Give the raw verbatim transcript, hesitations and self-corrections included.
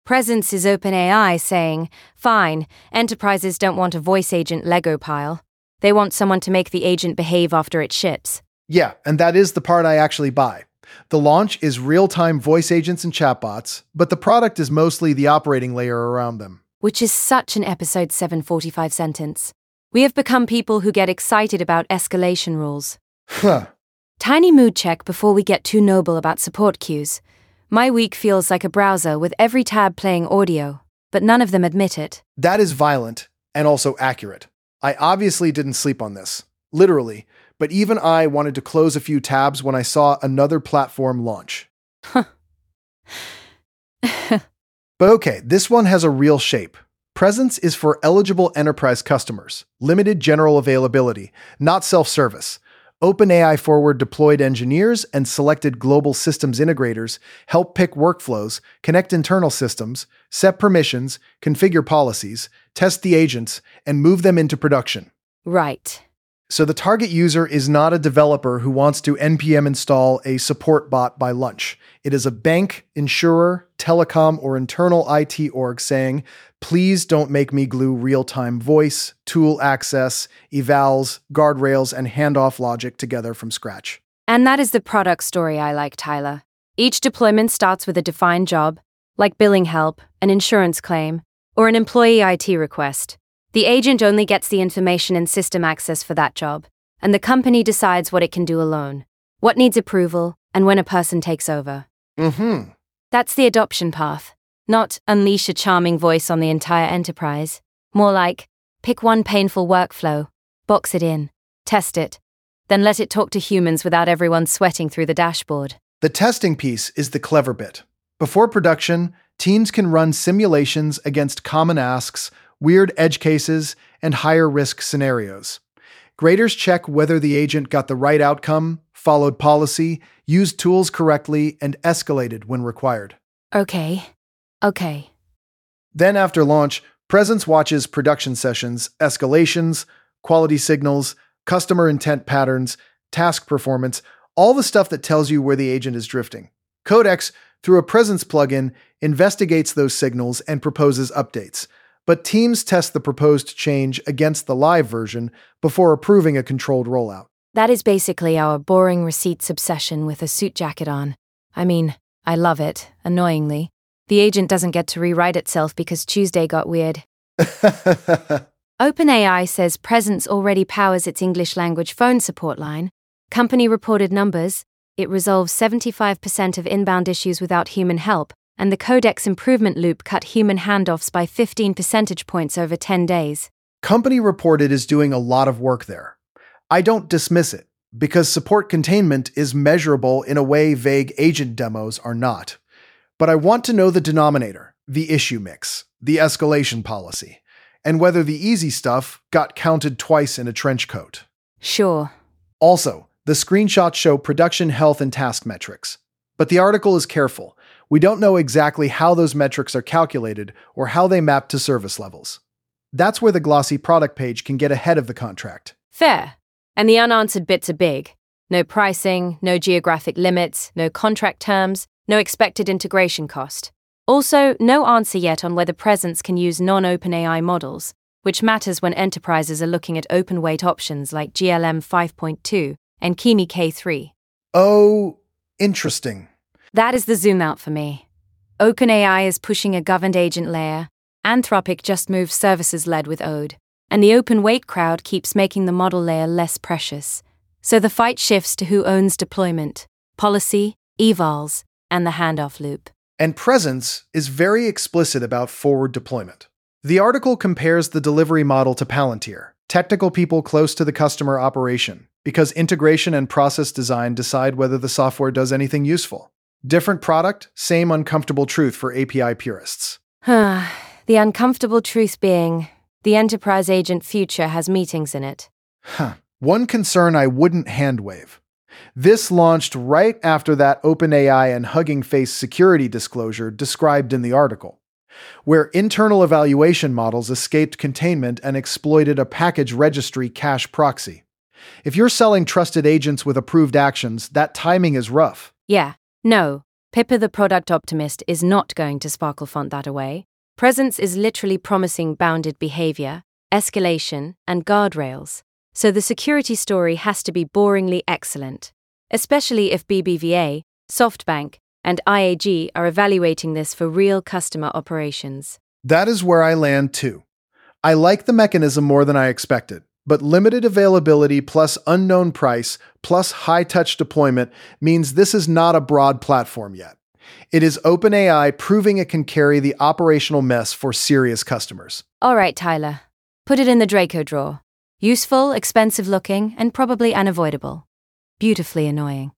Presence is OpenAI saying, fine, enterprises don't want a voice agent Lego pile. They want someone to make the agent behave after it ships. Yeah, and that is the part I actually buy. The launch is real-time voice agents and chatbots, but the product is mostly the operating layer around them. Which is such an episode seven forty-five sentence. We have become people who get excited about escalation rules. Huh. Tiny mood check before we get too noble about support queues. My week feels like a browser with every tab playing audio, but none of them admit it. That is violent and also accurate. I obviously didn't sleep on this. Literally. But even I wanted to close a few tabs when I saw another platform launch. Huh. But okay, this one has a real shape. Presence is for eligible enterprise customers, limited general availability, not self-service. OpenAI forward-deployed engineers and selected global systems integrators help pick workflows, connect internal systems, set permissions, configure policies, test the agents, and move them into production. Right. So the target user is not a developer who wants to N P M install a support bot by lunch. It is a bank, insurer, telecom, or internal I T org saying, please don't make me glue real-time voice, tool access, evals, guardrails, and handoff logic together from scratch. And that is the product story I like, Tyler. Each deployment starts with a defined job, like billing help, an insurance claim, or an employee I T request. The agent only gets the information and system access for that job, and the company decides what it can do alone, what needs approval, and when a person takes over. Mm-hmm. That's the adoption path, not unleash a charming voice on the entire enterprise. More like, pick one painful workflow, box it in, test it, then let it talk to humans without everyone sweating through the dashboard. The testing piece is the clever bit. Before production, teams can run simulations against common asks, weird edge cases, and higher-risk scenarios. Graders check whether the agent got the right outcome, followed policy, used tools correctly, and escalated when required. Okay. Okay. Then after launch, Presence watches production sessions, escalations, quality signals, customer intent patterns, task performance, all the stuff that tells you where the agent is drifting. Codex, through a Presence plugin, investigates those signals and proposes updates. But teams test the proposed change against the live version before approving a controlled rollout. That is basically our boring receipts obsession with a suit jacket on. I mean, I love it, annoyingly. The agent doesn't get to rewrite itself because Tuesday got weird. OpenAI says Presence already powers its English language phone support line. Company reported numbers. It resolves seventy-five percent of inbound issues without human help, and the Codex improvement loop cut human handoffs by fifteen percentage points over ten days. Company reported is doing a lot of work there. I don't dismiss it, because support containment is measurable in a way vague agent demos are not. But I want to know the denominator, the issue mix, the escalation policy, and whether the easy stuff got counted twice in a trench coat. Sure. Also, the screenshots show production health and task metrics. But the article is careful. We don't know exactly how those metrics are calculated or how they map to service levels. That's where the glossy product page can get ahead of the contract. Fair. And the unanswered bits are big. No pricing, no geographic limits, no contract terms, no expected integration cost. Also, no answer yet on whether Presence can use non-OpenAI models, which matters when enterprises are looking at open-weight options like G L M five point two and Kimi K three. Oh, interesting. That is the zoom out for me. OpenAI is pushing a governed agent layer. Anthropic just moved services led with Ode. And the open weight crowd keeps making the model layer less precious. So the fight shifts to who owns deployment, policy, evals, and the handoff loop. And Presence is very explicit about forward deployment. The article compares the delivery model to Palantir, technical people close to the customer operation, because integration and process design decide whether the software does anything useful. Different product, same uncomfortable truth for A P I purists. The uncomfortable truth being, the enterprise agent future has meetings in it. Huh. One concern I wouldn't hand-wave. This launched right after that OpenAI and Hugging Face security disclosure described in the article, where internal evaluation models escaped containment and exploited a package registry cache proxy. If you're selling trusted agents with approved actions, that timing is rough. Yeah. No, Pippa the product optimist is not going to sparkle font that away. Presence is literally promising bounded behavior, escalation, and guardrails. So the security story has to be boringly excellent, especially if B B V A, SoftBank, and I A G are evaluating this for real customer operations. That is where I land too. I like the mechanism more than I expected, but limited availability plus unknown price plus high-touch deployment means this is not a broad platform yet. It is OpenAI proving it can carry the operational mess for serious customers. All right, Tyler. Put it in the Draco drawer. Useful, expensive looking, and probably unavoidable. Beautifully annoying.